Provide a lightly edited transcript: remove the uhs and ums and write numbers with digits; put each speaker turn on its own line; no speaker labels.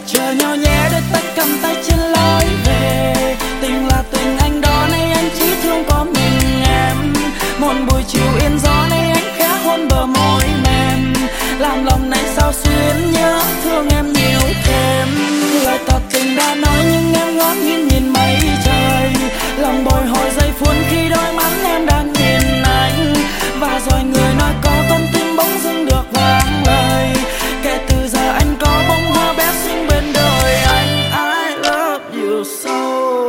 chờ nhau nhé đôi tay cầm tay trên lối về. Tình là tình anh đó nay anh chỉ thương có mình em. Một buổi chiều yên gió nay anh khẽ hôn bờ môi mềm, làm lòng này sao xuyến nhớ thương em nhiều thêm.